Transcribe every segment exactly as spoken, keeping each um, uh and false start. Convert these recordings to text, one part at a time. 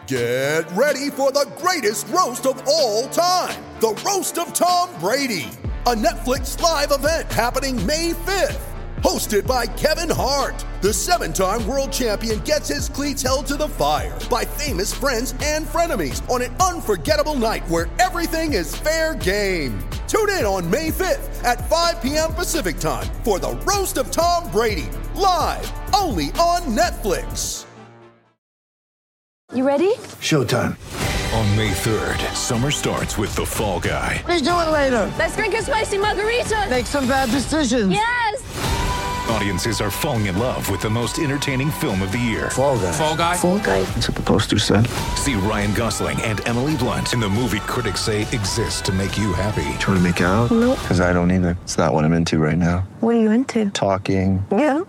Get ready for the greatest roast of all time, the Roast of Tom Brady, a Netflix live event happening May fifth. Hosted by Kevin Hart, the seven-time world champion gets his cleats held to the fire by famous friends and frenemies on an unforgettable night where everything is fair game. Tune in on May fifth at five p.m. Pacific time for the Roast of Tom Brady, live only on Netflix. You ready? Showtime. On May third, summer starts with The Fall Guy. Let's do it later. Let's drink a spicy margarita. Make some bad decisions. Yes! Audiences are falling in love with the most entertaining film of the year. Fall Guy. Fall Guy? Fall Guy. That's what the poster said. See Ryan Gosling and Emily Blunt in the movie critics say exists to make you happy. Trying to make it out? Nope. Because I don't either. It's not what I'm into right now. What are you into? Talking. Yeah.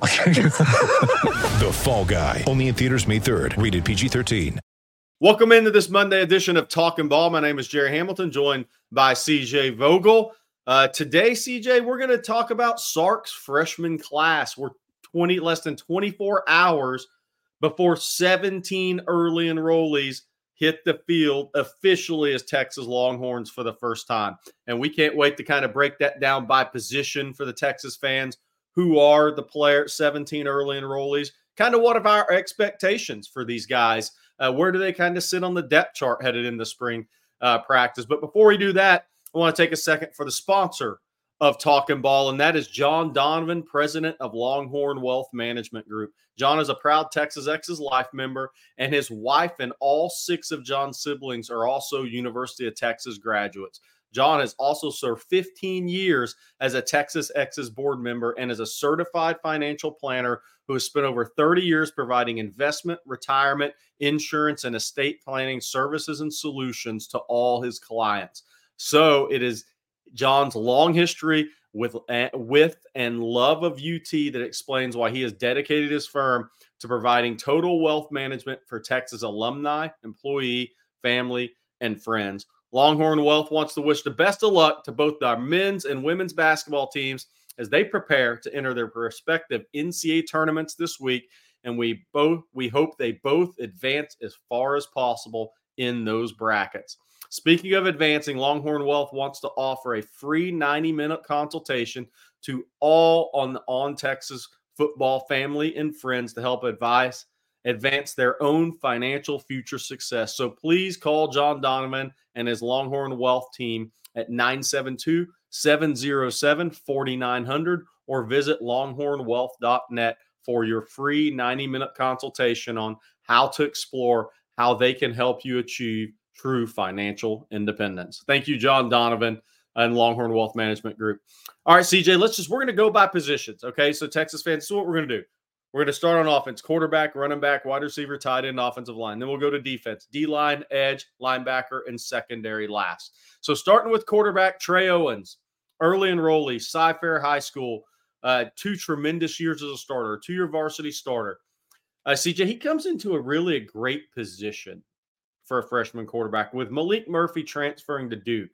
The Fall Guy. Only in theaters May third. Rated P G thirteen. Welcome into this Monday edition of Talking Ball. My name is Jerry Hamilton, joined by C J Vogel. Uh, today, C J, we're going to talk about Sark's freshman class. We're twenty less than twenty-four hours before seventeen early enrollees hit the field officially as Texas Longhorns for the first time. And we can't wait to kind of break that down by position for the Texas fans. Who are the player seventeen early enrollees? Kind of what are our expectations for these guys? Uh, where do they kind of sit on the depth chart headed into spring uh, practice? But before we do that, I want to take a second for the sponsor of Talking Ball, and that is John Donovan, president of Longhorn Wealth Management Group. John is a proud Texas Ex's Life member, and his wife and all six of John's siblings are also University of Texas graduates. John has also served fifteen years as a Texas Ex's board member and is a certified financial planner who has spent over thirty years providing investment, retirement, insurance, and estate planning services and solutions to all his clients. So it is John's long history with, with and love of U T that explains why he has dedicated his firm to providing total wealth management for Texas alumni, employee, family, and friends. Longhorn Wealth wants to wish the best of luck to both our men's and women's basketball teams as they prepare to enter their respective N C double A tournaments this week, and we both we hope they both advance as far as possible in those brackets. Speaking of advancing, Longhorn Wealth wants to offer a free ninety-minute consultation to all on the On Texas football family and friends to help advise advance their own financial future success. So please call John Donovan and his Longhorn Wealth team at nine seven two, seven oh seven, four nine zero zero or visit longhorn wealth dot net for your free ninety-minute consultation on how to explore how they can help you achieve true financial independence. Thank you, John Donovan and Longhorn Wealth Management Group. All right, C J, let's just, we're going to go by positions, okay? So Texas fans, this is what we're going to do. We're going to start on offense, quarterback, running back, wide receiver, tight end, offensive line. Then we'll go to defense, D-line, edge, linebacker, and secondary last. So starting with quarterback, Trey Owens, early enrollee, Cy-Fair High School, uh, two tremendous years as a starter, two-year varsity starter. Uh, C J, he comes into a really a great position for a freshman quarterback with Malik Murphy transferring to Duke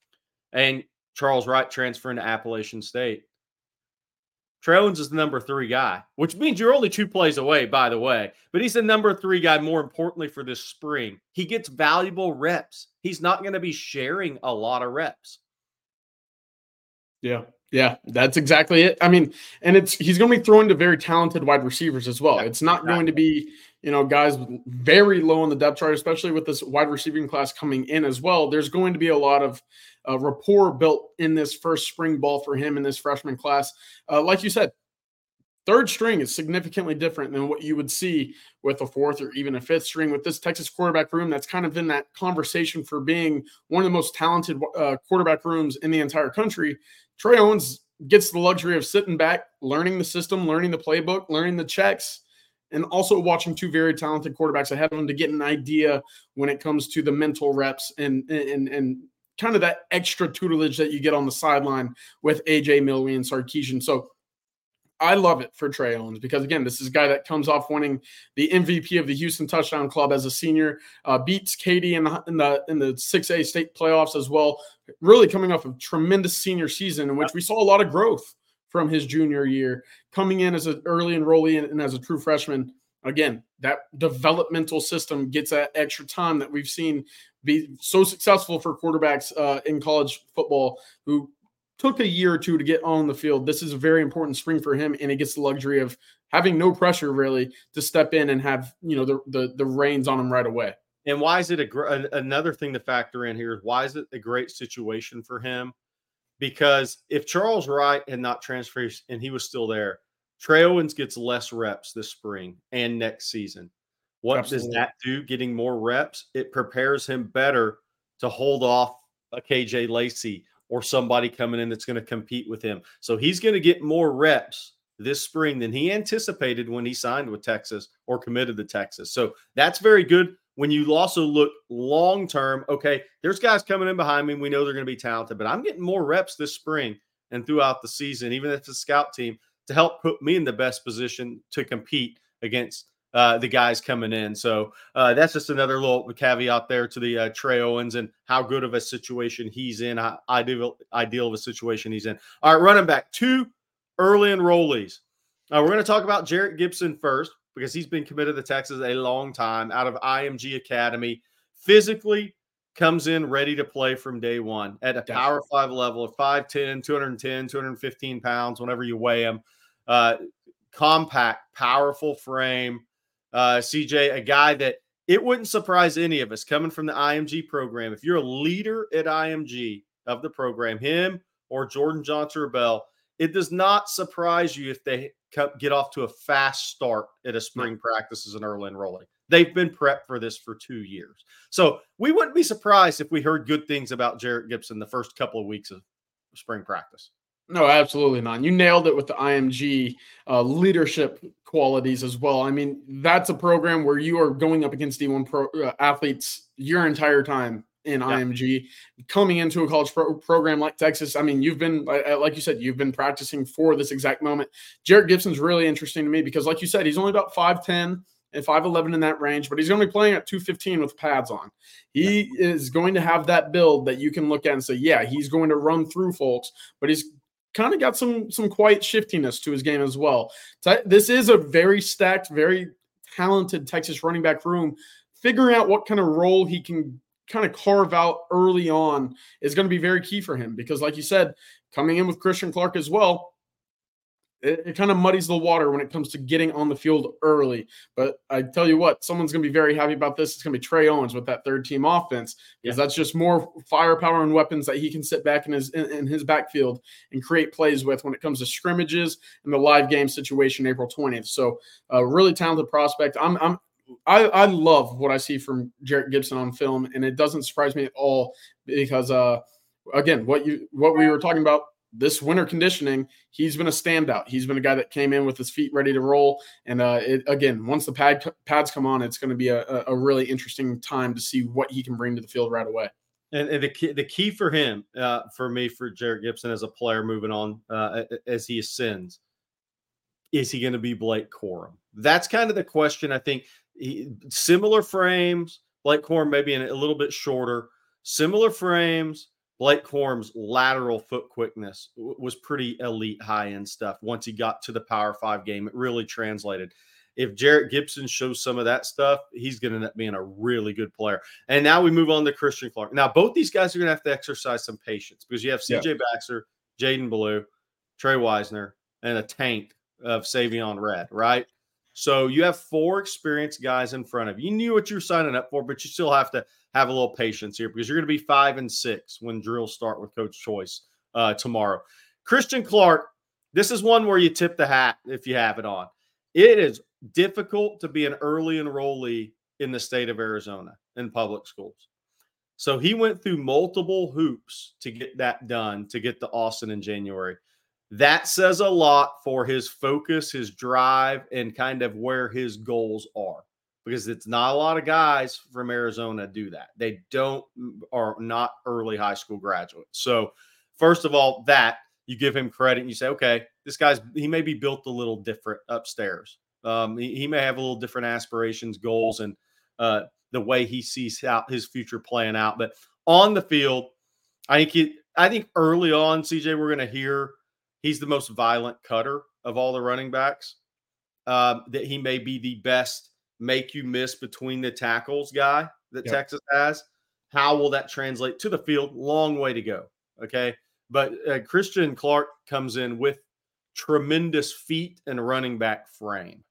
and Charles Wright transferring to Appalachian State. Trey Owens is the number three guy, which means you're only two plays away, by the way. But he's the number three guy, more importantly, for this spring. He gets valuable reps. He's not going to be sharing a lot of reps. Yeah, yeah, that's exactly it. I mean, and it's he's going to be throwing to very talented wide receivers as well. It's not going to be, you know, guys very low on the depth chart, especially with this wide receiving class coming in as well. There's going to be a lot of uh, rapport built in this first spring ball for him in this freshman class. Uh, like you said, third string is significantly different than what you would see with a fourth or even a fifth string. With this Texas quarterback room, that's kind of in that conversation for being one of the most talented uh, quarterback rooms in the entire country. Trey Owens gets the luxury of sitting back, learning the system, learning the playbook, learning the checks, and also watching two very talented quarterbacks ahead of him to get an idea when it comes to the mental reps and and and kind of that extra tutelage that you get on the sideline with A J Milwee and Sarkisian. So I love it for Trey Owens because, again, this is a guy that comes off winning the M V P of the Houston Touchdown Club as a senior, uh, beats Katy in the, in the in the six A state playoffs as well, really coming off a tremendous senior season in which we saw a lot of growth from his junior year, coming in as an early enrollee and, and as a true freshman. again, that developmental system gets that extra time that we've seen be so successful for quarterbacks uh, in college football who took a year or two to get on the field. This is a very important spring for him, and he gets the luxury of having no pressure really to step in and have, you know, the the, the reins on him right away. And why is it a gr- another thing to factor in here is why is it a great situation for him? Because if Charles Wright had not transferred and he was still there, Trey Owens gets less reps this spring and next season. What Absolutely. Does that do? Getting more reps, it prepares him better to hold off a K J Lacey or somebody coming in that's going to compete with him. So he's going to get more reps this spring than he anticipated when he signed with Texas or committed to Texas. So that's very good. When you also look long-term, okay, there's guys coming in behind me. We know they're going to be talented, but I'm getting more reps this spring and throughout the season, even if it's a scout team, to help put me in the best position to compete against uh, the guys coming in. So uh, that's just another little caveat there to the uh, Trey Owens and how good of a situation he's in, how ideal, ideal of a situation he's in. All right, running back, two early enrollees. Uh, we're going to talk about Jarrett Gibson first, because he's been committed to Texas a long time, out of I M G Academy, physically comes in ready to play from day one at a Power Definitely. Five level of five ten, two ten, two fifteen pounds, whenever you weigh him. Uh, compact, powerful frame. Uh, C J, a guy that it wouldn't surprise any of us coming from the I M G program. If you're a leader at I M G of the program, him or Jordan Johnson-Rebel, it does not surprise you if they get off to a fast start at a spring practice as an early enrollee. They've been prepped for this for two years. So we wouldn't be surprised if we heard good things about Jarrett Gibson the first couple of weeks of spring practice. No, absolutely not. You nailed it with the I M G uh, leadership qualities as well. I mean, that's a program where you are going up against D one pro, uh, athletes your entire time in yeah. I M G, coming into a college pro- program like Texas. I mean, you've been, like you said, you've been practicing for this exact moment. Jarrett Gibson's really interesting to me because, like you said, he's only about five ten and five eleven in that range, but he's going to be playing at two fifteen with pads on. He yeah. is going to have that build that you can look at and say, yeah, he's going to run through folks, but he's kind of got some, some quiet shiftiness to his game as well. This is a very stacked, very talented Texas running back room. Figuring out what kind of role he can kind of carve out early on is going to be very key for him because, like you said, coming in with Christian Clark as well, it, it kind of muddies the water when it comes to getting on the field early. But I tell you what, someone's going to be very happy about this. It's going to be Trey Owens with that third team offense because yeah. that's just more firepower and weapons that he can sit back in his in, in his backfield and create plays with when it comes to scrimmages and the live game situation April twentieth. So a really talented prospect. I'm I'm I, I love what I see from Jarrett Gibson on film, and it doesn't surprise me at all because, uh, again, what you what we were talking about, this winter conditioning, he's been a standout. He's been a guy that came in with his feet ready to roll, and uh, it, again, once the pad pads come on, it's going to be a, a really interesting time to see what he can bring to the field right away. And, and the key, the key for him, uh, for me, for Jarrett Gibson as a player moving on uh, as he ascends, is he going to be Blake Corum? That's kind of the question, I think. He, similar frames, Blake Corum maybe in a little bit shorter. Similar frames, Blake Corum's lateral foot quickness w- was pretty elite high-end stuff. Once he got to the Power Five game, it really translated. If Jarrett Gibson shows some of that stuff, he's going to end up being a really good player. And now we move on to Christian Clark. Now, both these guys are going to have to exercise some patience because you have C J yeah. Baxter, Jaden Ballou, Trey Wisner, and a tank of Savion Red, right? So you have four experienced guys in front of you. You knew what you were signing up for, but you still have to have a little patience here because you're going to be five and six when drills start with Coach Choice uh, tomorrow. Christian Clark, this is one where you tip the hat if you have it on. It is difficult to be an early enrollee in the state of Arizona in public schools. So he went through multiple hoops to get that done, to get to Austin in January. That says a lot for his focus, his drive, and kind of where his goals are. Because it's not a lot of guys from Arizona do that. They don't are not early high school graduates. So first of all, that you give him credit and you say, okay, this guy's, he may be built a little different upstairs. Um, he, he may have a little different aspirations, goals, and uh, the way he sees out his future playing out. But on the field, I think he, I think early on, C J, we're going to hear he's the most violent cutter of all the running backs. um, that he may be the best make you miss between the tackles guy that Yep. Texas has. How will that translate to the field? Long way to go. Okay. But uh, Christian Clark comes in with tremendous feet and running back frame.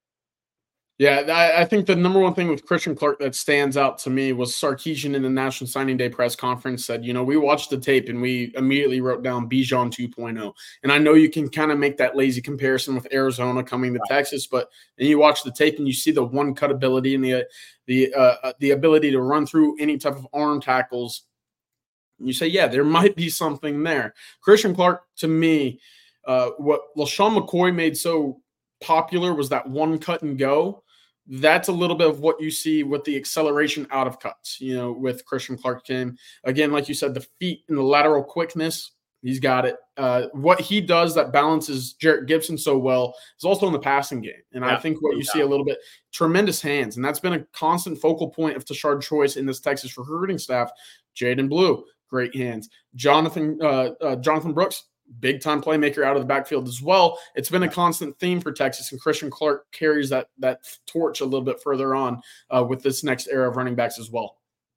Yeah, I, I think the number one thing with Christian Clark that stands out to me was Sarkisian in the National Signing Day press conference said, you know, we watched the tape and we immediately wrote down Bijan two point oh. And I know you can kind of make that lazy comparison with Arizona coming to Texas, but then you watch the tape and you see the one cut ability and the the uh, the ability to run through any type of arm tackles. And you say, yeah, there might be something there. Christian Clark, to me, uh, what LaShawn McCoy made so popular was that one cut and go. That's a little bit of what you see with the acceleration out of cuts, you know, with Christian Clark came. Again, like you said, the feet and the lateral quickness, he's got it. Uh, what he does that balances Jarrett Gibson so well is also in the passing game. And yeah, I think what you yeah. see a little bit, tremendous hands. And that's been a constant focal point of Tashard Choice in this Texas recruiting staff. Jaden Blue, great hands. Jonathan, uh, uh, Jonathan Brooks, big-time playmaker out of the backfield as well. It's been a constant theme for Texas, and Christian Clark carries that that torch a little bit further on uh, with this next era of running backs as well.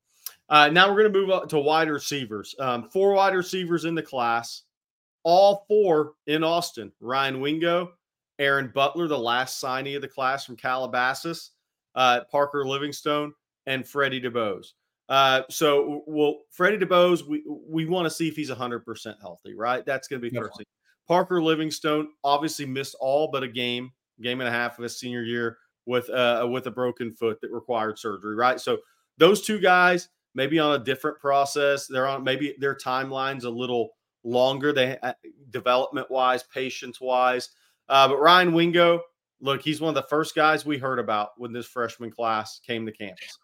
Uh, now we're going to move up to wide receivers. Um, four wide receivers in the class, all four in Austin. Ryan Wingo, Aaron Butler, the last signee of the class from Calabasas, uh, Parker Livingstone, and Freddie DeBose. Uh, so, well, Freddie DeBose, we we want to see if he's one hundred percent healthy, right? That's going to be first thing. Parker Livingstone obviously missed all but a game, game and a half of his senior year with uh, with a broken foot that required surgery, right? So those two guys maybe on a different process. They're on maybe their timeline's a little longer, they uh, development-wise, patience-wise. Uh, but Ryan Wingo, look, he's one of the first guys we heard about when this freshman class came to campus.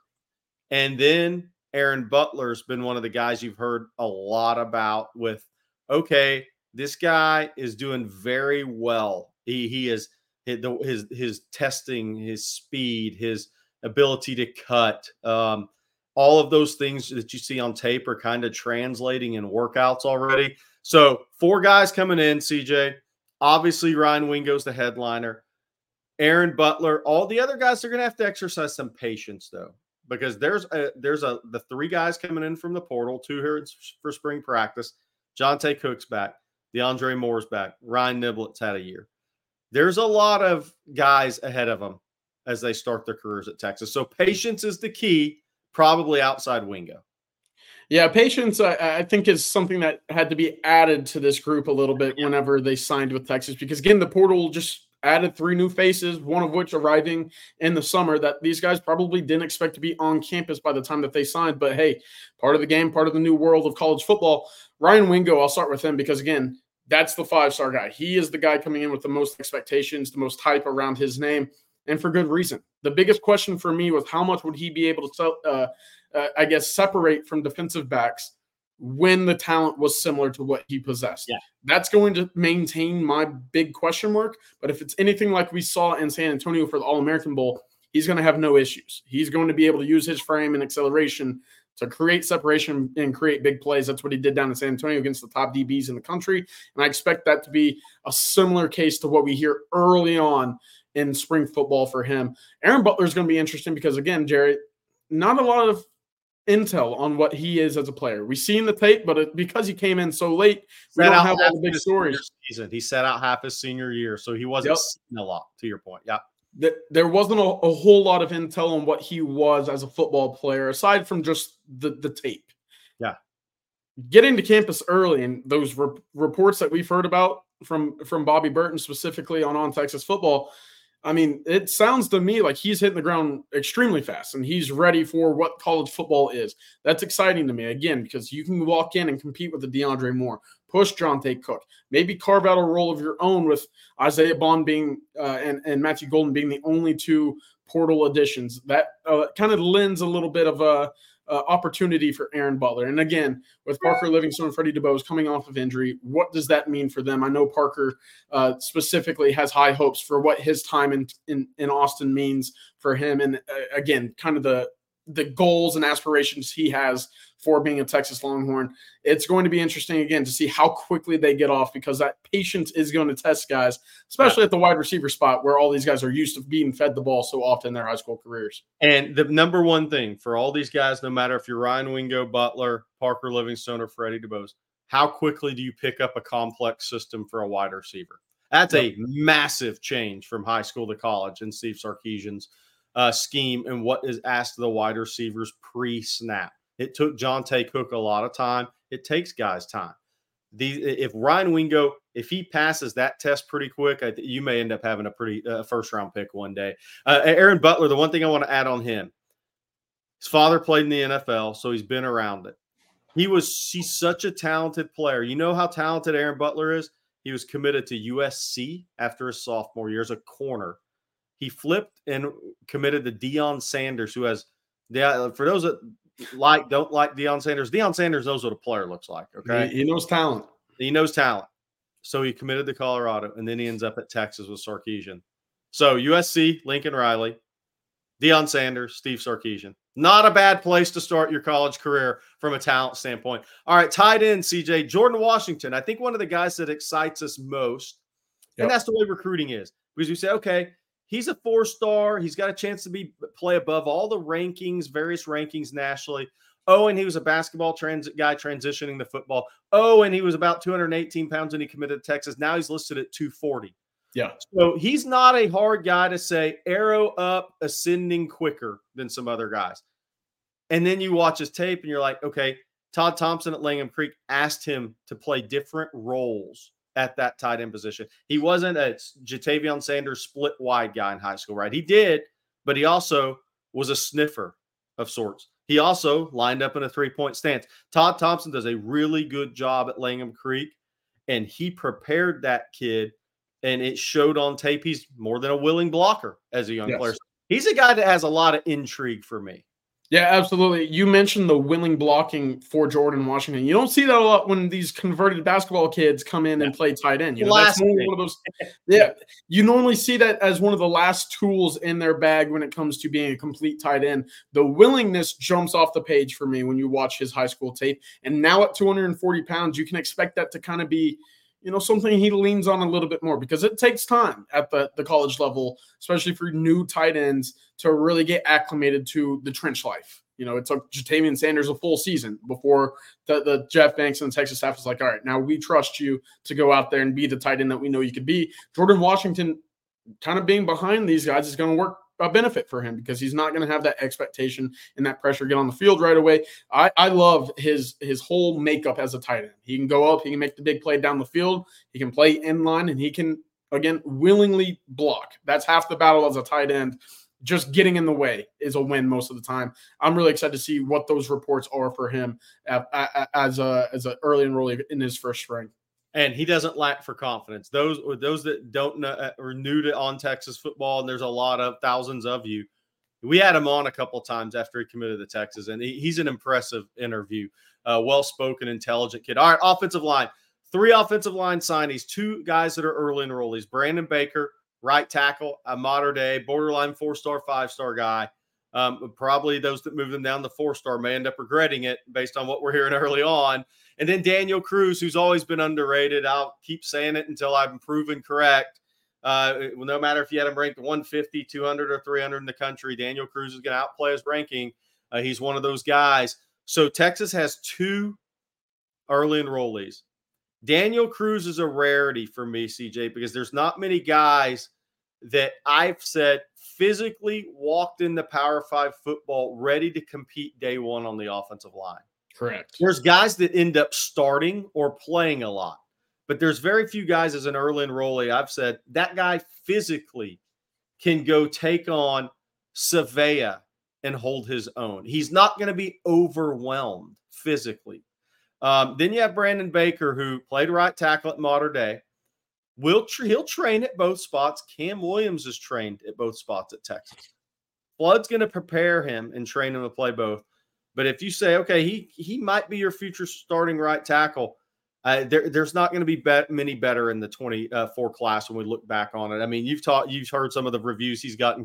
And then Aaron Butler's been one of the guys you've heard a lot about with, okay, this guy is doing very well. He he is his his, his testing, his speed, his ability to cut, um, all of those things that you see on tape are kind of translating in workouts already. So four guys coming in, C J. Obviously, Ryan Wingo's the headliner. Aaron Butler, all the other guys are going to have to exercise some patience, though. Because there's a there's a the three guys coming in from the portal, two here for spring practice. Jonte Cook's back, DeAndre Moore's back, Ryan Niblett's had a year. There's a lot of guys ahead of them as they start their careers at Texas. So patience is the key, probably outside Wingo. Yeah, patience, I, I think, is something that had to be added to this group a little bit whenever they signed with Texas. Because, again, the portal just added three new faces, one of which arriving in the summer that these guys probably didn't expect to be on campus by the time that they signed. But, hey, part of the game, part of the new world of college football. Ryan Wingo, I'll start with him because, again, that's the five-star guy. He is the guy coming in with the most expectations, the most hype around his name, and for good reason. The biggest question for me was how much would he be able to, uh, uh, I guess, separate from defensive backs when the talent was similar to what he possessed. Yeah. That's going to maintain my big question mark. But if it's anything like we saw in San Antonio for the All-American Bowl, he's going to have no issues. He's going to be able to use his frame and acceleration to create separation and create big plays. That's what he did down in San Antonio against the top D Bs in the country. And I expect that to be a similar case to what we hear early on in spring football for him. Aaron Butler is going to be interesting because, again, Jerry, not a lot of intel on what he is as a player. We've seen the tape, but it, because he came in so late, we don't have all the big stories. Season. He sat out half his senior year, so he wasn't yep. seeing a lot, to your point. Yeah. There wasn't a, a whole lot of intel on what he was as a football player, aside from just the, the tape. Yeah. Getting to campus early and those re- reports that we've heard about from, from Bobby Burton specifically on On Texas Football, I mean, it sounds to me like he's hitting the ground extremely fast and he's ready for what college football is. That's exciting to me, again, because you can walk in and compete with the DeAndre Moore, push Jonte Cook, maybe carve out a role of your own with Isaiah Bond being uh, and, and Matthew Golden being the only two portal additions. That uh, kind of lends a little bit of a Uh, opportunity for Aaron Butler. And again, with Parker Livingstone and Freddie DeBose coming off of injury, what does that mean for them? I know Parker uh, specifically has high hopes for what his time in, in, in Austin means for him. And uh, again, kind of the the goals and aspirations he has for being a Texas Longhorn. It's going to be interesting, again, to see how quickly they get off, because that patience is going to test guys, especially yeah. at the wide receiver spot where all these guys are used to being fed the ball so often in their high school careers. And the number one thing for all these guys, no matter if you're Ryan Wingo, Butler, Parker Livingstone, or Freddie DeBose, how quickly do you pick up a complex system for a wide receiver? That's yep. a massive change from high school to college in Steve Sarkisian's uh, scheme and what is asked of the wide receivers pre-snap. It took Jonte Cook a lot of time. It takes guys time. The, if Ryan Wingo, if he passes that test pretty quick, I, you may end up having a pretty uh, first-round pick one day. Uh, Aaron Butler, the one thing I want to add on him, his father played in the N F L, so he's been around it. He was he's such a talented player. You know how talented Aaron Butler is? He was committed to U S C after his sophomore year as a corner. He flipped and committed to Deion Sanders, who has – for those that like don't like Deion Sanders, Deion Sanders knows what a player looks like, okay? He, he knows talent. He knows talent. So he committed to Colorado, and then he ends up at Texas with Sarkisian. So U S C, Lincoln Riley, Deion Sanders, Steve Sarkisian. Not a bad place to start your college career from a talent standpoint. All right, tight end, C J. Jordan Washington, I think one of the guys that excites us most, yep. and that's the way recruiting is. Because we say, okay, he's a four-star. He's got a chance to be play above all the rankings, various rankings nationally. Oh, and he was a basketball trans- guy transitioning to football. Oh, and he was about two hundred eighteen pounds when he committed to Texas. Now he's listed at two forty. Yeah. So he's not a hard guy to say arrow up, ascending quicker than some other guys. And then you watch his tape and you're like, okay, Todd Thompson at Langham Creek asked him to play different roles at that tight end position. He wasn't a Jatavion Sanders split wide guy in high school, right? He did, but he also was a sniffer of sorts. He also lined up in a three-point stance. Todd Thompson does a really good job at Langham Creek, and he prepared that kid, and it showed on tape. He's more than a willing blocker as a young yes. player. He's a guy that has a lot of intrigue for me. Yeah, absolutely. You mentioned the willing blocking for Jordan Washington. You don't see that a lot when these converted basketball kids come in yeah. and play tight end. You know, that's one of those. Yeah, you normally see that as one of the last tools in their bag when it comes to being a complete tight end. The willingness jumps off the page for me when you watch his high school tape. And now at two hundred forty pounds, you can expect that to kind of be, you know, something he leans on a little bit more, because it takes time at the, the college level, especially for new tight ends, to really get acclimated to the trench life. You know, it took Jatavion Sanders a full season before the, the Jeff Banks and the Texas staff was like, all right, now we trust you to go out there and be the tight end that we know you could be. Jordan Washington kind of being behind these guys is going to work a benefit for him, because he's not going to have that expectation and that pressure get on the field right away. I, I love his his whole makeup as a tight end. He can go up, he can make the big play down the field, he can play in line, and he can, again, willingly block. That's half the battle as a tight end. Just getting in the way is a win most of the time. I'm really excited to see what those reports are for him as a as an early enrollee in his first spring. And he doesn't lack for confidence. Those those that don't know or new to on Texas football, and there's a lot of thousands of you. We had him on a couple of times after he committed to Texas, and he, he's an impressive interview. Uh, well-spoken, intelligent kid. All right, offensive line. Three offensive line signees, two guys that are early enrollees. Brandon Baker, right tackle, a modern day, borderline four-star, five-star guy. Um, probably those that move them down the four-star may end up regretting it based on what we're hearing early on. And then Daniel Cruz, who's always been underrated. I'll keep saying it until I'm proven correct. Uh, no matter if you had him ranked one fifty, two hundred, or three hundred in the country, Daniel Cruz is going to outplay his ranking. Uh, he's one of those guys. So Texas has two early enrollees. Daniel Cruz is a rarity for me, C J, because there's not many guys that I've said physically walked into Power Five football ready to compete day one on the offensive line. Correct. There's guys that end up starting or playing a lot, but there's very few guys as an early enrollee. I've said that guy physically can go take on Savea and hold his own. He's not going to be overwhelmed physically. Um, then you have Brandon Baker, who played right tackle at Mater Dei. Will tra- he'll train at both spots. Cam Williams is trained at both spots at Texas. Flood's going to prepare him and train him to play both. But if you say, okay, he he might be your future starting right tackle, uh, there, there's not going to be bet, many better in the twenty-four class when we look back on it. I mean, you've taught, you've heard some of the reviews he's gotten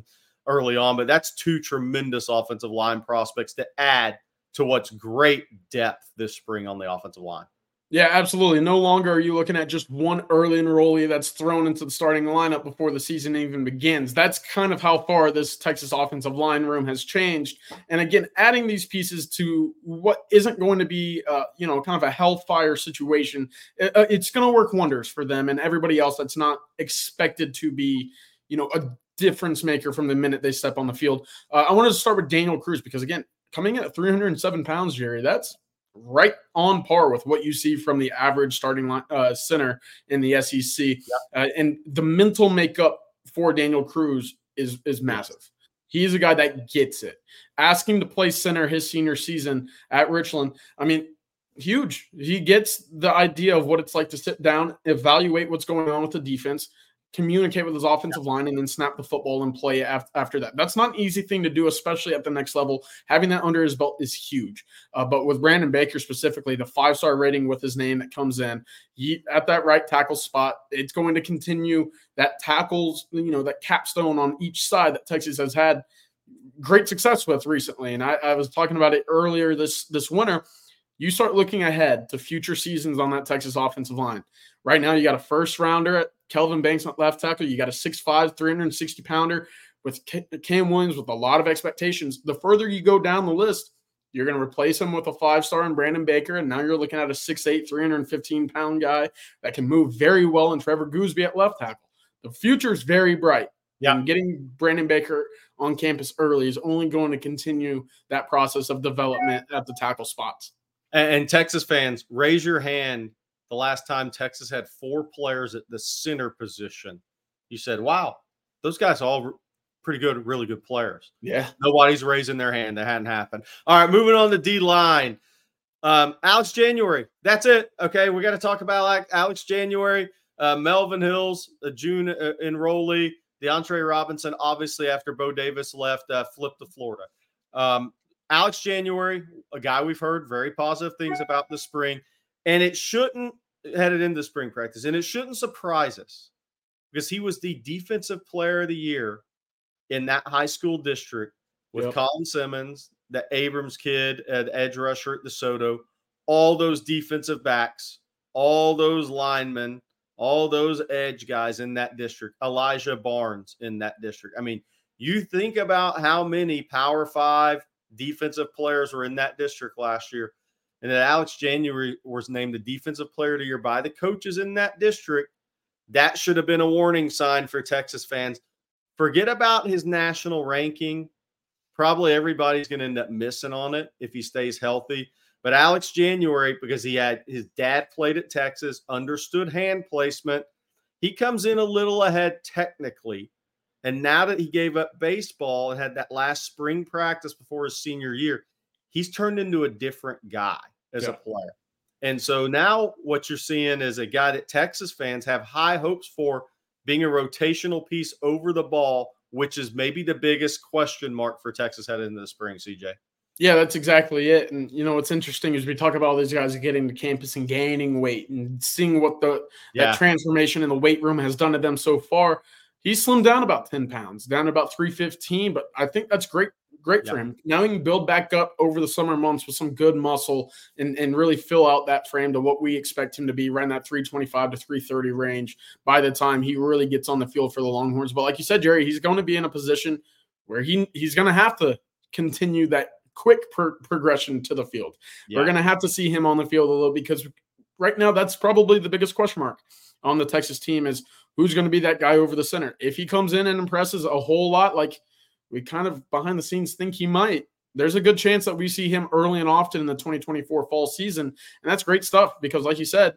early on, but that's two tremendous offensive line prospects to add to what's great depth this spring on the offensive line. Yeah, absolutely. No longer are you looking at just one early enrollee that's thrown into the starting lineup before the season even begins. That's kind of how far this Texas offensive line room has changed. And again, adding these pieces to what isn't going to be, uh, you know, kind of a hellfire situation, it, uh, it's going to work wonders for them and everybody else that's not expected to be, you know, a difference maker from the minute they step on the field. Uh, I wanted to start with Daniel Cruz because, again, coming in at three hundred seven pounds, Jerry, that's right on par with what you see from the average starting line, uh, center in the S E C. Yeah. Uh, and the mental makeup for Daniel Cruz is, is massive. He's a guy that gets it. Asking to play center his senior season at Richland, I mean, huge. He gets the idea of what it's like to sit down, evaluate what's going on with the defense, communicate with his offensive line, and then snap the football and play af- after that. That's not an easy thing to do, especially at the next level. Having that under his belt is huge. Uh, but with Brandon Baker specifically, the five-star rating with his name that comes in, he, at that right tackle spot, it's going to continue that tackles, you know, that capstone on each side that Texas has had great success with recently. And I, I was talking about it earlier this, this winter. You start looking ahead to future seasons on that Texas offensive line. Right now, you got a first-rounder at Kelvin Banks at left tackle. You got a six five, three hundred sixty pounder with Cam Williams with a lot of expectations. The further you go down the list, you're going to replace him with a five-star in Brandon Baker, and now you're looking at a six eight, three hundred fifteen pound guy that can move very well in Trevor Gooseby at left tackle. The future is very bright. Yeah. And getting Brandon Baker on campus early is only going to continue that process of development at the tackle spots. And, and Texas fans, raise your hand the last time Texas had four players at the center position. You said, wow, those guys are all pretty good, really good players. Yeah. Nobody's raising their hand. That hadn't happened. All right, moving on to D-line. Um, Alex January. That's it. Okay, we got to talk about like Alex January, uh, Melvin Hills, a June uh, enrollee, DeAndre Robinson, obviously after Bo Davis left, uh, flipped to Florida. Um, Alex January, a guy we've heard very positive things about this spring, and it shouldn't headed into spring practice, and it shouldn't surprise us because he was the defensive player of the year in that high school district with yep. Colin Simmons, the Abrams kid, uh, the edge rusher at DeSoto, all those defensive backs, all those linemen, all those edge guys in that district, Elijah Barnes in that district. I mean, you think about how many Power Five defensive players were in that district last year, and that Alex January was named the defensive player of the year by the coaches in that district. That should have been a warning sign for Texas fans. Forget about his national ranking. Probably everybody's going to end up missing on it if he stays healthy. But Alex January, because he had his dad played at Texas, understood hand placement. He comes in a little ahead technically. And now that he gave up baseball and had that last spring practice before his senior year, he's turned into a different guy as yeah. a player. And so now what you're seeing is a guy that Texas fans have high hopes for being a rotational piece over the ball, which is maybe the biggest question mark for Texas headed into the spring, C J. Yeah, that's exactly it. And, you know, what's interesting is we talk about all these guys getting to campus and gaining weight and seeing what the yeah. that transformation in the weight room has done to them so far. He's slimmed down about ten pounds, down to about three fifteen, but I think that's great. Great for yeah. him. Now he can build back up over the summer months with some good muscle and, and really fill out that frame to what we expect him to be right in that three twenty-five to three thirty range by the time he really gets on the field for the Longhorns. But like you said, Jerry, he's going to be in a position where he he's going to have to continue that quick per- progression to the field. Yeah. We're going to have to see him on the field a little because right now that's probably the biggest question mark on the Texas team is who's going to be that guy over the center. If he comes in and impresses a whole lot like – we kind of behind the scenes think he might, there's a good chance that we see him early and often in the twenty twenty-four fall season. And that's great stuff because, like you said,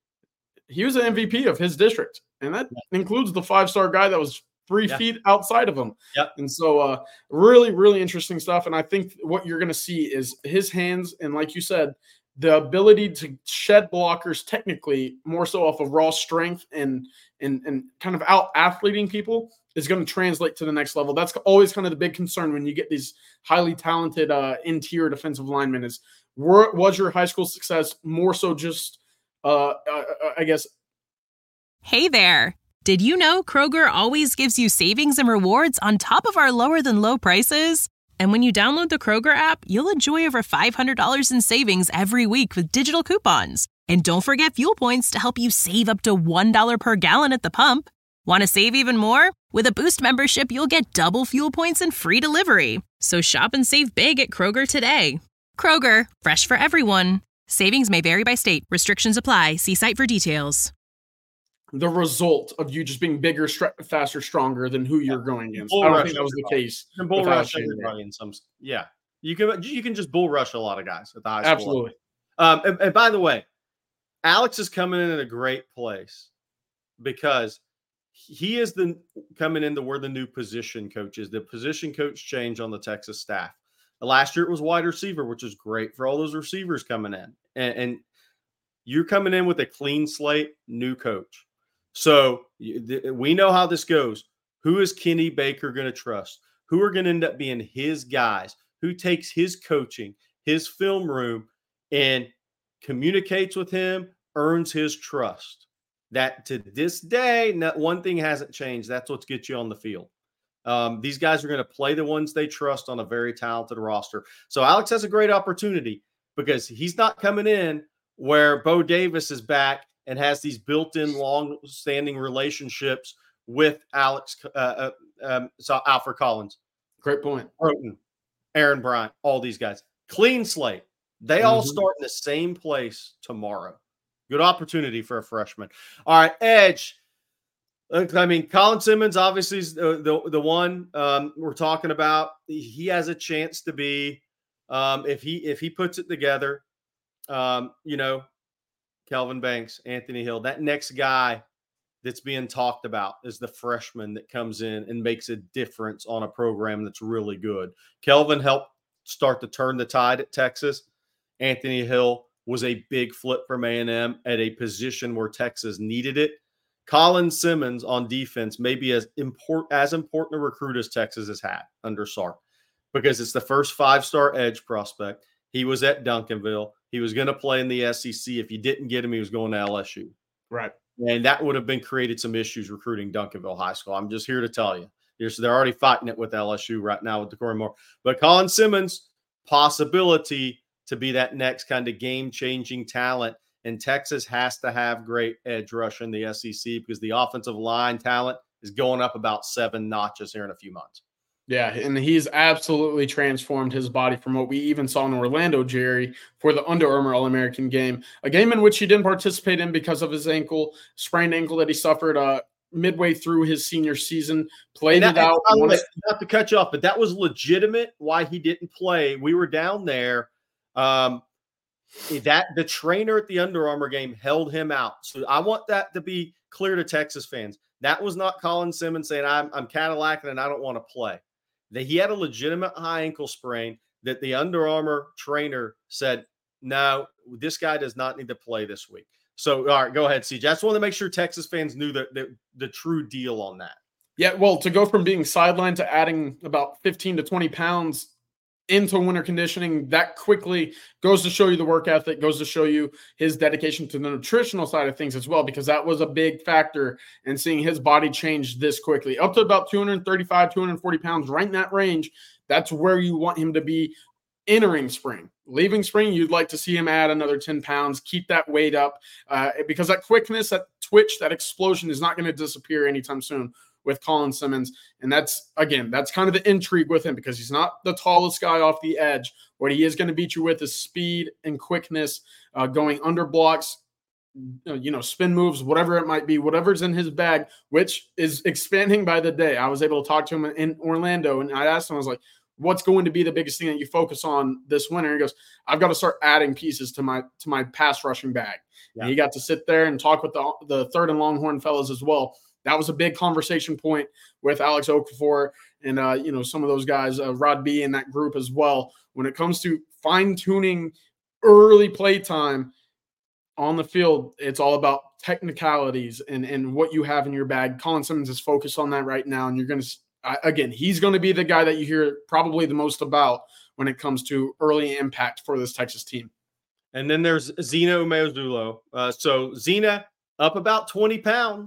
he was an M V P of his district. And that yeah. includes the five-star guy that was three yeah. feet outside of him. Yep. And so uh, really, really interesting stuff. And I think what you're going to see is his hands. And like you said, the ability to shed blockers technically more so off of raw strength and, and, and kind of out athleting people is going to translate to the next level. That's always kind of the big concern when you get these highly talented uh, interior defensive linemen is were, was your high school success more so just, uh, uh, I guess. Hey there. Did you know Kroger always gives you savings and rewards on top of our lower than low prices? And when you download the Kroger app, you'll enjoy over five hundred dollars in savings every week with digital coupons. And don't forget fuel points to help you save up to one dollar per gallon at the pump. Want to save even more? With a Boost membership, you'll get double fuel points and free delivery. So shop and save big at Kroger today. Kroger, fresh for everyone. Savings may vary by state. Restrictions apply. See site for details. The result of you just being bigger, str- faster, stronger than who you're going against. Bull I don't rush think that was the everybody. case. You can bull without rush Shane everybody in some. Yeah, you can. You can just bull rush a lot of guys at the high school. Absolutely. Um, and, and by the way, Alex is coming in at a great place because he is the coming into where the new position coach is. The position coach change on the Texas staff. Last year it was wide receiver, which is great for all those receivers coming in. And, and you're coming in with a clean slate, new coach. So we know how this goes. Who is Kenny Baker going to trust? Who are going to end up being his guys? Who takes his coaching, his film room, and communicates with him, earns his trust? That to this day, not one thing hasn't changed. That's what gets you on the field. Um, these guys are going to play the ones they trust on a very talented roster. So Alex has a great opportunity because he's not coming in where Bo Davis is back and has these built-in long-standing relationships with Alex, uh, uh, um, so Alfred Collins. Great point. Broughton, Aaron Bryant, all these guys. Clean slate. They mm-hmm. all start in the same place tomorrow. Good opportunity for a freshman. All right, Edge. I mean, Colin Simmons obviously is the, the, the one um, we're talking about. He has a chance to be, um, if he if he puts it together, um, you know, Kelvin Banks, Anthony Hill, that next guy that's being talked about is the freshman that comes in and makes a difference on a program that's really good. Kelvin helped start to turn the tide at Texas. Anthony Hill was a big flip from A and M at a position where Texas needed it. Colin Simmons on defense may be as important as important a recruit as Texas has had under Sark because it's the first five-star edge prospect. He was at Duncanville. He was going to play in the S E C. If you didn't get him, he was going to L S U. Right. And that would have been created some issues recruiting Duncanville High School. I'm just here to tell you. They're already fighting it with L S U right now with DeCorey Moore. But Colin Simmons, possibility to be that next kind of game-changing talent. And Texas has to have great edge rush in the S E C because the offensive line talent is going up about seven notches here in a few months. Yeah, and he's absolutely transformed his body from what we even saw in Orlando, Jerry, for the Under Armour All-American game, a game in which he didn't participate in because of his ankle, sprained ankle that he suffered uh, midway through his senior season, played that, it out. Way, not to cut you off, but that was legitimate why he didn't play. We were down there. Um, that the trainer at the Under Armour game held him out. So I want that to be clear to Texas fans. That was not Colin Simmons saying, I'm, I'm Cadillacing and I don't want to play. That he had a legitimate high ankle sprain that the Under Armour trainer said, no, this guy does not need to play this week. So, all right, go ahead, C J. I just want to make sure Texas fans knew the, the, the true deal on that. Yeah, well, to go from being sidelined to adding about fifteen to twenty pounds into winter conditioning that quickly goes to show you the work ethic, goes to show you his dedication to the nutritional side of things as well, because that was a big factor in seeing his body change this quickly. Up to about two thirty-five, two forty pounds, right in that range. That's where you want him to be entering spring. Leaving spring, you'd like to see him add another ten pounds, keep that weight up, uh, because that quickness, that twitch, that explosion is not going to disappear anytime soon with Colin Simmons. And that's, again, that's kind of the intrigue with him because he's not the tallest guy off the edge. What he is going to beat you with is speed and quickness, uh, going under blocks, you know, spin moves, whatever it might be, whatever's in his bag, which is expanding by the day. I was able to talk to him in Orlando, and I asked him, I was like, what's going to be the biggest thing that you focus on this winter? He goes, I've got to start adding pieces to my to my pass rushing bag. Yeah. And he got to sit there and talk with the, the third and Longhorn fellas as well. That was a big conversation point with Alex Okafor and, uh, you know, some of those guys, uh, Rod B in that group as well. When it comes to fine-tuning early play time on the field, it's all about technicalities and, and what you have in your bag. Colin Simmons is focused on that right now, and you're going to – again, he's going to be the guy that you hear probably the most about when it comes to early impact for this Texas team. And then there's Zina Umeozulu. Uh, so Zina up about twenty pounds.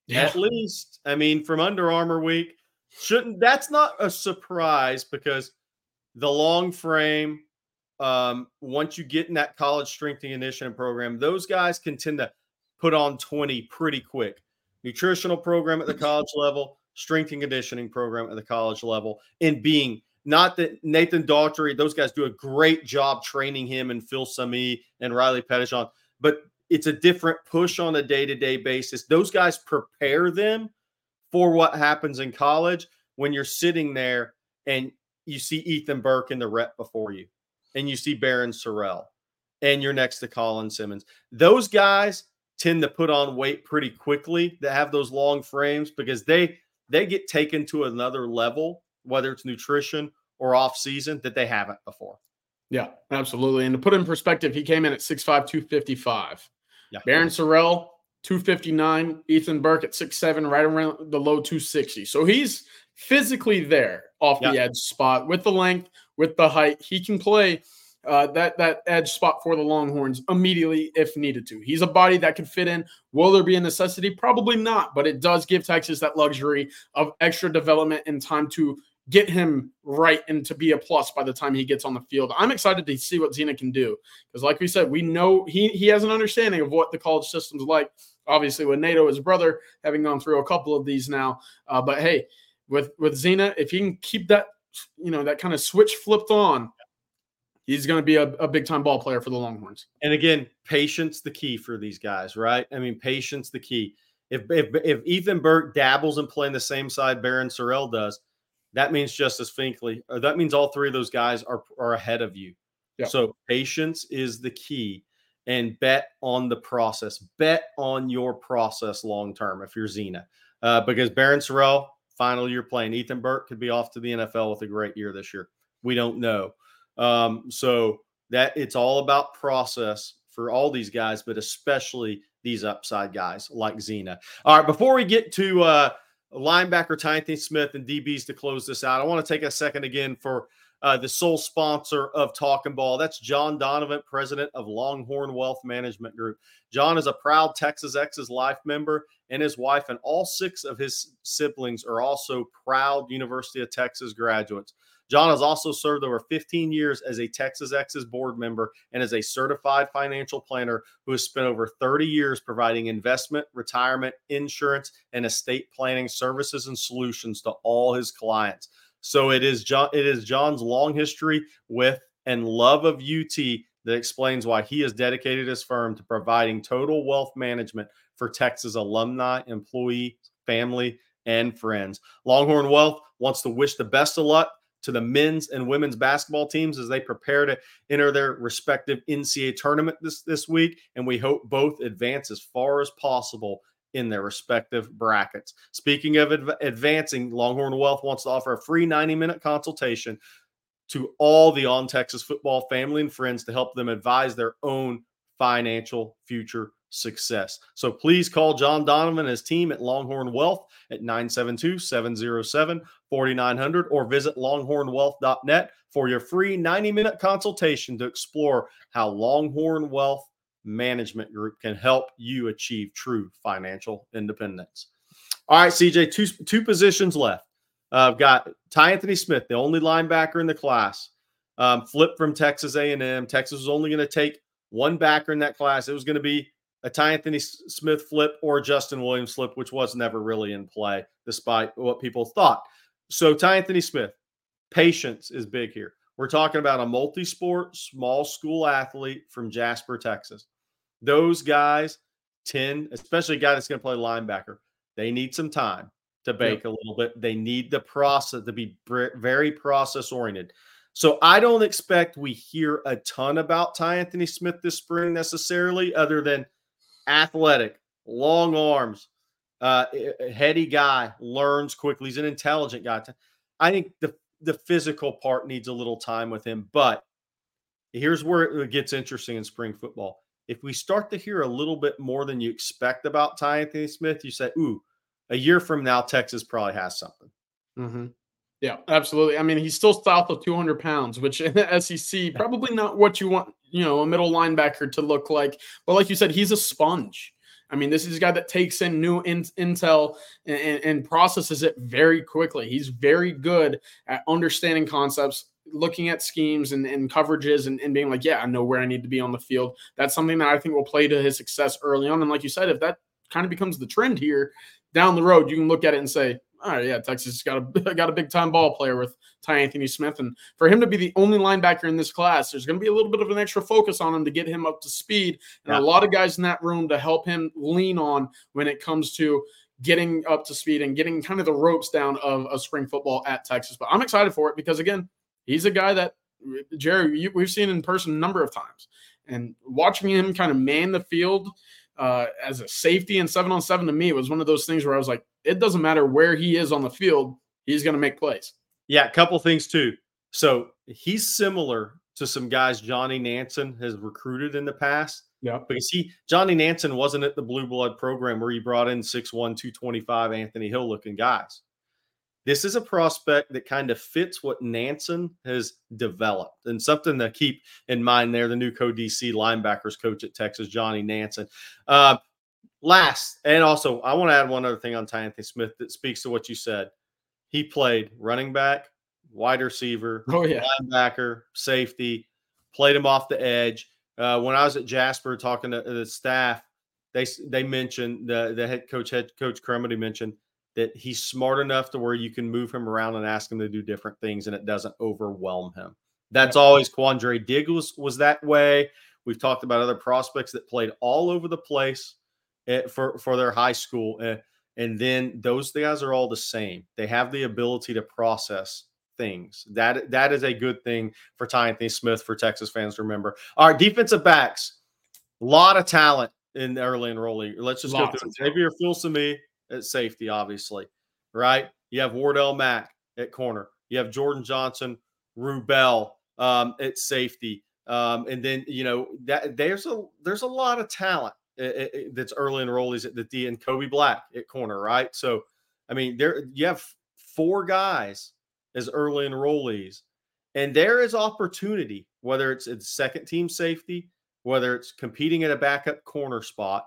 Yeah. At least, I mean, from Under Armour week, shouldn't that's not a surprise because the long frame, um, once you get in that college strength and conditioning program, those guys can tend to put on twenty pretty quick. Nutritional program at the college level, strength and conditioning program at the college level, and being not that Nathan Daughtry, those guys do a great job training him and Phil Sami and Riley Pettijohn, but it's a different push on a day-to-day basis. Those guys prepare them for what happens in college when you're sitting there and you see Ethan Burke in the rep before you, and you see Barron Sorrell, and you're next to Colin Simmons. Those guys tend to put on weight pretty quickly that have those long frames because they they get taken to another level, whether it's nutrition or off season, that they haven't before. Yeah, absolutely. And to put it in perspective, he came in at six five, two fifty-five. Yeah. Barron Sorrell, two fifty-nine. Ethan Burke at six seven, right around the low two sixty. So he's physically there off Yeah. the edge spot with the length, with the height. He can play uh, that, that edge spot for the Longhorns immediately if needed to. He's a body that could fit in. Will there be a necessity? Probably not, but it does give Texas that luxury of extra development and time to get him right and to be a plus by the time he gets on the field. I'm excited to see what Zena can do because, like we said, we know he he has an understanding of what the college system's like. Obviously, with Nato, his brother, having gone through a couple of these now. Uh, but hey, with with Zena, if he can keep that, you know, that kind of switch flipped on, he's going to be a, a big time ball player for the Longhorns. And again, patience the key for these guys, right? I mean, patience the key. If if if Ethan Burke dabbles in playing the same side Barron Sorrell does, that means Justice Finkley, or that means all three of those guys are, are ahead of you. Yep. So patience is the key, and bet on the process. Bet on your process long-term if you're Zena. Uh, because Barron Sorrell, final year playing. Ethan Burke could be off to the N F L with a great year this year. We don't know. Um, so that it's all about process for all these guys, but especially these upside guys like Zena. All right, before we get to uh, – linebacker Tyanthony Smith and D Bs to close this out, I want to take a second again for uh, the sole sponsor of Talking Ball. That's John Donovan, president of Longhorn Wealth Management Group. John is a proud Texas Ex's Life member, and his wife and all six of his siblings are also proud University of Texas graduates. John has also served over fifteen years as a Texas Ex's board member and is a certified financial planner who has spent over thirty years providing investment, retirement, insurance, and estate planning services and solutions to all his clients. So it is John, it is John's long history with and love of U T that explains why he has dedicated his firm to providing total wealth management for Texas alumni, employees, family, and friends. Longhorn Wealth wants to wish the best of luck to the men's and women's basketball teams as they prepare to enter their respective N C A A tournament this, this week, and we hope both advance as far as possible in their respective brackets. Speaking of adv- advancing, Longhorn Wealth wants to offer a free ninety-minute consultation to all the On Texas football family and friends to help them advise their own financial future success. So please call John Donovan and his team at Longhorn Wealth at nine seven two, seven oh seven, four nine zero zero or visit longhorn wealth dot net for your free ninety-minute consultation to explore how Longhorn Wealth Management Group can help you achieve true financial independence. All right, C J, two, two positions left. Uh, I've got Tyanthony Smith, the only linebacker in the class, um, flipped from Texas A and M. Texas was only going to take one backer in that class. It was going to be a Tyanthony Smith flip or a Justin Williams flip, which was never really in play, despite what people thought. So Tyanthony Smith, patience is big here. We're talking about a multi-sport, small school athlete from Jasper, Texas. Those guys tend, especially a guy that's going to play linebacker, they need some time to bake yeah. a little bit. They need the process to be very process-oriented. So I don't expect we hear a ton about Tyanthony Smith this spring necessarily, other than athletic, long arms, uh, heady guy, learns quickly. He's an intelligent guy. I think the, the physical part needs a little time with him. But here's where it gets interesting in spring football. If we start to hear a little bit more than you expect about Tyanthony Smith, you say, ooh, a year from now, Texas probably has something. Mm-hmm. Yeah, absolutely. I mean, he's still south of two hundred pounds, which in the S E C, probably not what you want, you know, a middle linebacker to look like. But like you said, he's a sponge. I mean, this is a guy that takes in new in, intel and, and, and processes it very quickly. He's very good at understanding concepts, looking at schemes and, and coverages and, and being like, yeah, I know where I need to be on the field. That's something that I think will play to his success early on. And like you said, if that kind of becomes the trend here down the road, you can look at it and say, all right, yeah, Texas got a got a big time ball player with Ty Anthony Smith, and for him to be the only linebacker in this class, there's going to be a little bit of an extra focus on him to get him up to speed, and yeah. a lot of guys in that room to help him lean on when it comes to getting up to speed and getting kind of the ropes down of, of spring football at Texas. But I'm excited for it because again, he's a guy that Jerry you, we've seen in person a number of times, and watching him kind of man the field uh, as a safety and seven on seven to me was one of those things where I was like, it doesn't matter where he is on the field, he's going to make plays. Yeah, a couple things too. So he's similar to some guys Johnny Nansen has recruited in the past. Yeah. Because he Johnny Nansen wasn't at the Blue Blood program where he brought in six one, two twenty-five Anthony Hill looking guys. This is a prospect that kind of fits what Nansen has developed, and something to keep in mind there, the new co-D C linebackers coach at Texas, Johnny Nansen. Uh, last, and also I want to add one other thing on Ty Anthony Smith that speaks to what you said. He played running back, wide receiver, oh, yeah. linebacker, safety, played him off the edge. Uh, when I was at Jasper talking to the staff, they they mentioned, the, the head coach, head coach Crumity mentioned that he's smart enough to where you can move him around and ask him to do different things and it doesn't overwhelm him. That's yeah. always Quandre Diggs was, was that way. We've talked about other prospects that played all over the place at, for, for their high school. Uh, and then those guys are all the same. They have the ability to process things. That That is a good thing for Ty Anthony Smith, for Texas fans to remember. Our defensive backs, a lot of talent in the early enrollee. Let's just Lots go through it. Xavier Filsaime at safety, obviously, right? You have Wardell Mack at corner. You have Jordan Johnson, Rubel um, at safety. Um, and then, you know, that there's a there's a lot of talent it, it, that's early enrollees at the D, and Kobe Black at corner, right? So, I mean, there you have four guys as early enrollees, and there is opportunity, whether it's a second team safety, whether it's competing at a backup corner spot.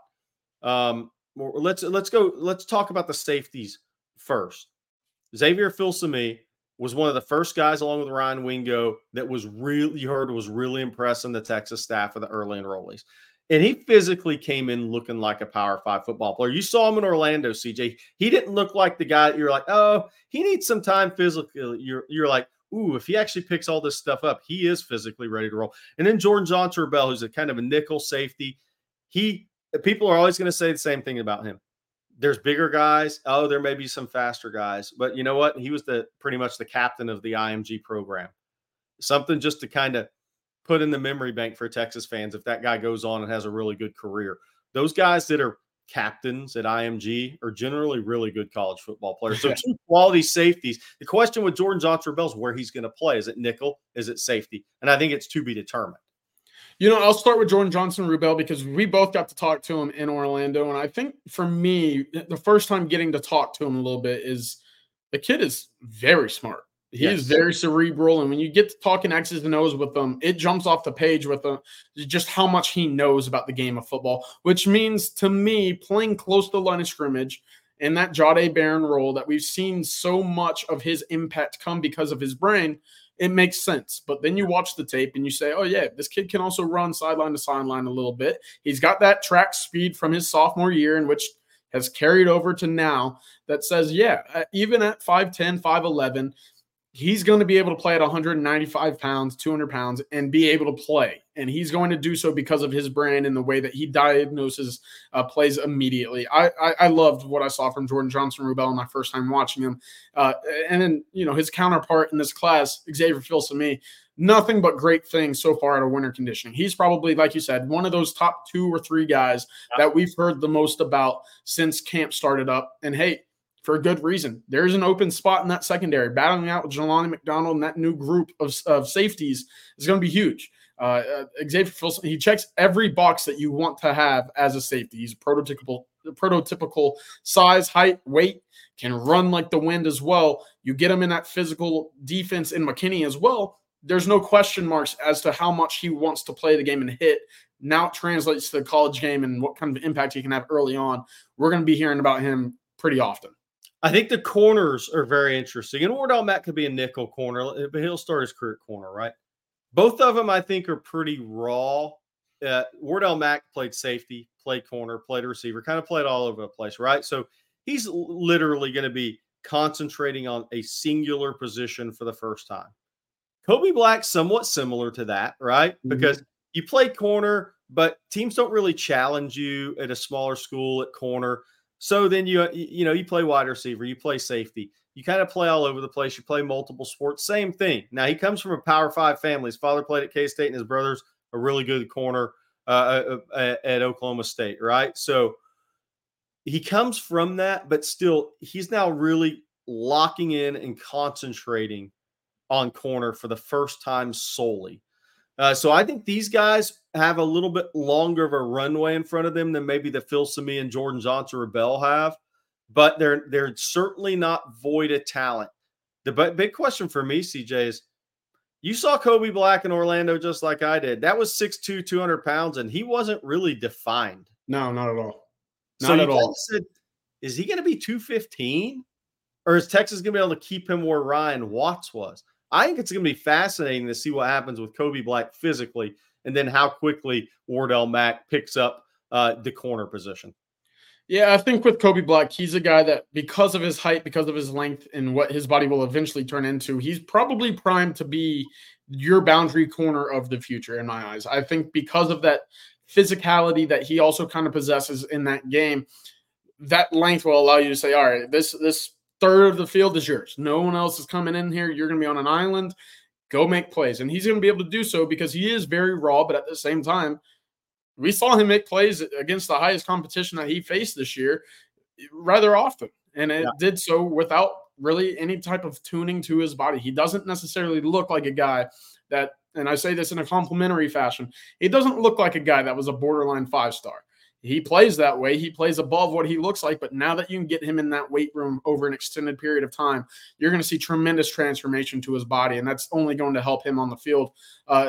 Um, let's let's go. Let's talk about the safeties first. Xavier Filsaime was one of the first guys, along with Ryan Wingo, that was really you heard was really impressing the Texas staff of the early enrollees. And he physically came in looking like a Power Five football player. You saw him in Orlando, C J. He didn't look like the guy that you're like, oh, he needs some time physically. You're you're like, ooh, if he actually picks all this stuff up, he is physically ready to roll. And then Jordan Johnson Rubel, who's a kind of a nickel safety. He people are always going to say the same thing about him. There's bigger guys. Oh, there may be some faster guys. But you know what? He was the pretty much the captain of the I M G program. Something just to kind of put in the memory bank for Texas fans if that guy goes on and has a really good career. Those guys that are captains at I M G are generally really good college football players. So two quality safeties. The question with Jordan Johnson Rubel is where he's going to play. Is it nickel? Is it safety? And I think it's to be determined. You know, I'll start with Jordan Johnson Rubel because we both got to talk to him in Orlando. And I think for me, the first time getting to talk to him a little bit is the kid is very smart. He yes. is very cerebral. And when you get to talking X's and O's with him, it jumps off the page with him just how much he knows about the game of football, which means to me, playing close to the line of scrimmage and that Jahdae Barron role that we've seen so much of his impact come because of his brain, it makes sense. But then you watch the tape and you say, oh, yeah, this kid can also run sideline to sideline a little bit. He's got that track speed from his sophomore year, in which has carried over to now, that says, yeah, even at five ten, five eleven, he's going to be able to play at one ninety-five pounds, two hundred pounds, and be able to play. And he's going to do so because of his brain and the way that he diagnoses uh, plays immediately. I, I I loved what I saw from Jordan Johnson Rubel my first time watching him. Uh, and then, you know, his counterpart in this class, Xavier Filsaime, nothing but great things so far out of winter conditioning. He's probably, like you said, one of those top two or three guys that we've heard the most about since camp started up. And hey, for a good reason. There's an open spot in that secondary. Battling out with Jelani McDonald and that new group of, of safeties is going to be huge. Uh, uh, Xavier Filsaime, he checks every box that you want to have as a safety. He's a prototypical, prototypical size, height, weight, can run like the wind as well. You get him in that physical defense in McKinney as well. There's no question marks as to how much he wants to play the game and hit now it translates to the college game and what kind of impact he can have early on. We're going to be hearing about him pretty often. I think the corners are very interesting. And Wardell Mack could be a nickel corner, but he'll start his career at corner, right? Both of them, I think, are pretty raw. Uh, Wardell Mack played safety, played corner, played receiver, kind of played all over the place, right? So he's literally going to be concentrating on a singular position for the first time. Kobe Black, somewhat similar to that, right? Mm-hmm. Because you play corner, but teams don't really challenge you at a smaller school at corner. So then you, you know, you play wide receiver, you play safety, you kind of play all over the place. You play multiple sports, same thing. Now he comes from a Power Five family. His father played at K-State and his brother's a really good corner uh, at, at Oklahoma State, right? So he comes from that, but still he's now really locking in and concentrating on corner for the first time solely. Uh, so I think these guys have a little bit longer of a runway in front of them than maybe the Phil Sami and Jordan Johnson Rebel have, but they're they're certainly not void of talent. The b- big question for me, C J, is you saw Kobe Black in Orlando just like I did. That was six two, two hundred pounds, and he wasn't really defined. No, not at all. Not so at you all. Said, is he going to be two fifteen? Or is Texas going to be able to keep him where Ryan Watts was? I think it's going to be fascinating to see what happens with Kobe Black physically and then how quickly Wardell Mack picks up uh, the corner position. Yeah, I think with Kobe Black, he's a guy that because of his height, because of his length and what his body will eventually turn into, he's probably primed to be your boundary corner of the future in my eyes. I think because of that physicality that he also kind of possesses in that game, that length will allow you to say, all right, this this third of the field is yours. No one else is coming in here. You're going to be on an island. Go make plays. And he's going to be able to do so because he is very raw, but at the same time, we saw him make plays against the highest competition that he faced this year rather often. And it yeah. did so without really any type of tuning to his body. He doesn't necessarily look like a guy that, and I say this in a complimentary fashion, he doesn't look like a guy that was a borderline five-star. He plays that way. He plays above what he looks like. But now that you can get him in that weight room over an extended period of time, you're going to see tremendous transformation to his body, and that's only going to help him on the field. Uh,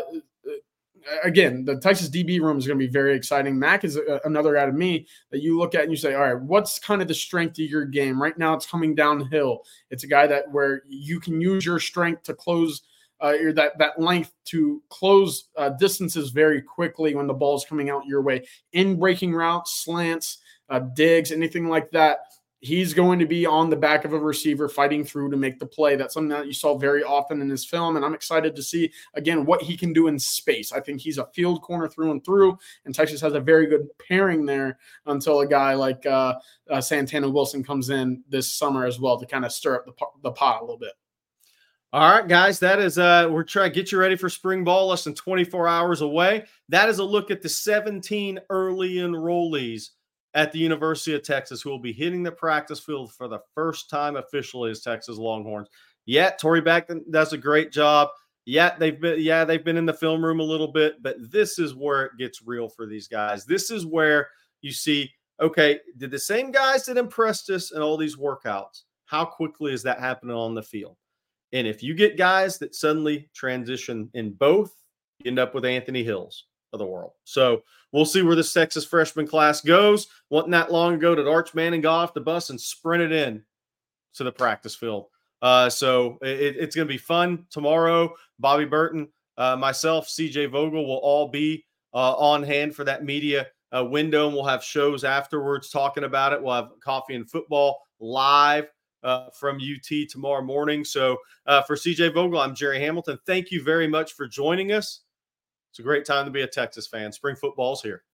again, the Texas D B room is going to be very exciting. Mack is a, another guy to me that you look at and you say, all right, what's kind of the strength of your game? Right now it's coming downhill. It's a guy that where you can use your strength to close Uh, or that that length to close uh, distances very quickly when the ball is coming out your way. In breaking routes, slants, uh, digs, anything like that, he's going to be on the back of a receiver fighting through to make the play. That's something that you saw very often in his film, and I'm excited to see, again, what he can do in space. I think he's a field corner through and through, and Texas has a very good pairing there until a guy like uh, uh, Santana Wilson comes in this summer as well to kind of stir up the, the pot a little bit. All right, guys, that is uh we're trying to get you ready for spring ball, less than twenty-four hours away. That is a look at the seventeen early enrollees at the University of Texas who will be hitting the practice field for the first time officially as Texas Longhorns. Yeah, Torrey Beckton does a great job. Yeah, they've been yeah, they've been in the film room a little bit, but this is where it gets real for these guys. This is where you see, okay, did the same guys that impressed us in all these workouts, how quickly is that happening on the field? And if you get guys that suddenly transition in both, you end up with Anthony Hills of the world. So we'll see where this Texas freshman class goes. Wasn't that long ago that Arch Manning got off the bus and sprinted in to the practice field. Uh, so it, it's going to be fun tomorrow. Bobby Burton, uh, myself, C J Vogel will all be uh, on hand for that media uh, window, and we'll have shows afterwards talking about it. We'll have Coffee and Football live Uh, from U T tomorrow morning. So uh, for C J Vogel, I'm Jerry Hamilton. Thank you very much for joining us. It's a great time to be a Texas fan. Spring football's here.